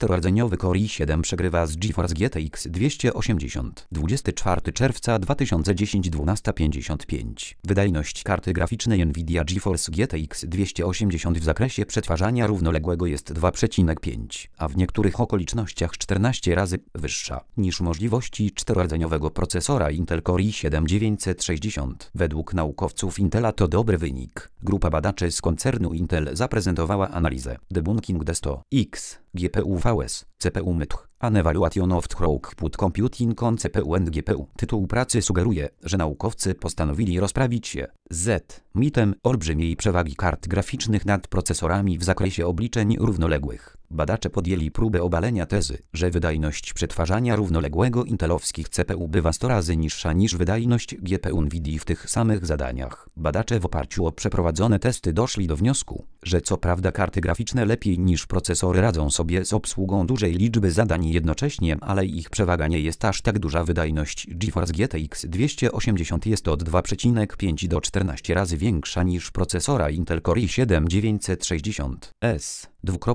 czterorodzeniowy Core i7 przegrywa z GeForce GTX 280. 24 czerwca 2010 12:55. Wydajność karty graficznej Nvidia GeForce GTX 280 w zakresie przetwarzania równoległego jest 2,5, a w niektórych okolicznościach 14 razy wyższa niż możliwości czterordzeniowego procesora Intel Core i7 960. Według naukowców Intela to dobry wynik. Grupa badaczy z koncernu Intel zaprezentowała analizę Debunking the 100X GPU vs CPU MTH, An Evaluation of Throughput Computing on CPU and GPU. Tytuł pracy sugeruje, że naukowcy postanowili rozprawić się z mitem olbrzymiej przewagi kart graficznych nad procesorami w zakresie obliczeń równoległych. Badacze podjęli próbę obalenia tezy, że wydajność przetwarzania równoległego intelowskich CPU bywa 100 razy niższa niż wydajność GPU Nvidia w tych samych zadaniach. Badacze w oparciu o przeprowadzone testy doszli do wniosku, że co prawda karty graficzne lepiej niż procesory radzą sobie z obsługą dużej liczby zadań jednocześnie, ale ich przewaga nie jest aż tak duża. Wydajność GeForce GTX 280 jest od 2,5 do 14 razy większa niż procesora Intel Core i7 960S.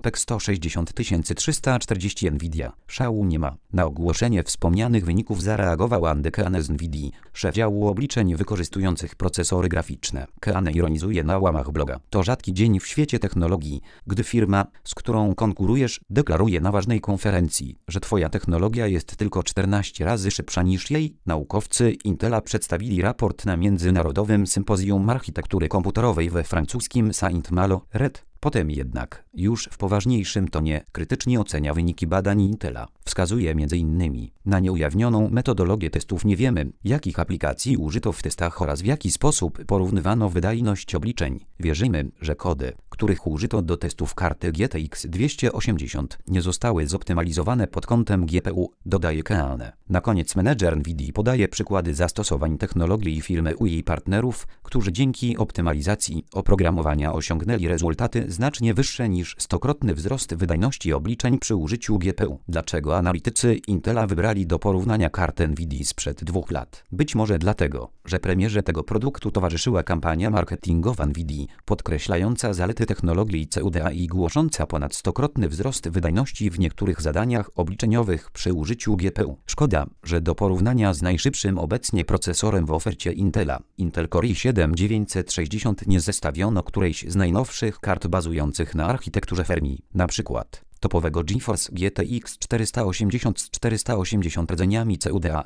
160 Nvidia. Szału nie ma. Na ogłoszenie wspomnianych wyników zareagował Andy Keane z Nvidii, szef działu obliczeń wykorzystujących procesory graficzne. Keane ironizuje na łamach bloga. To rzadki dzień w świecie technologii, gdy firma, z którą konkurujesz, deklaruje na ważnej konferencji, że twoja technologia jest tylko 14 razy szybsza niż jej. Naukowcy Intela przedstawili raport na Międzynarodowym Sympozjum Architektury Komputerowej we francuskim Saint-Malo. Potem jednak, już w poważniejszym tonie, krytycznie ocenia wyniki badań Intela. Wskazuje m.in. na nieujawnioną metodologię testów. Nie wiemy, jakich aplikacji użyto w testach oraz w jaki sposób porównywano wydajność obliczeń. Wierzymy, że kody, których użyto do testów karty GTX 280, nie zostały zoptymalizowane pod kątem GPU, dodaje Keane. Na koniec menedżer Nvidii podaje przykłady zastosowań technologii firmy u jej partnerów, którzy dzięki optymalizacji oprogramowania osiągnęli rezultaty znacznie wyższe niż 100-krotny wzrost wydajności obliczeń przy użyciu GPU. Dlaczego analitycy Intela wybrali do porównania kartę Nvidii sprzed 2 lat? Być może dlatego, że premierze tego produktu towarzyszyła kampania marketingowa Nvidii, podkreślająca zalety technologii CUDA i głosząca ponad 100-krotny wzrost wydajności w niektórych zadaniach obliczeniowych przy użyciu GPU. Szkoda, że do porównania z najszybszym obecnie procesorem w ofercie Intela, Intel Core i7 960, nie zestawiono którejś z najnowszych kart bazujących na architekturze Fermi, na przykład topowego GeForce GTX 480 z 480 rdzeniami CUDA,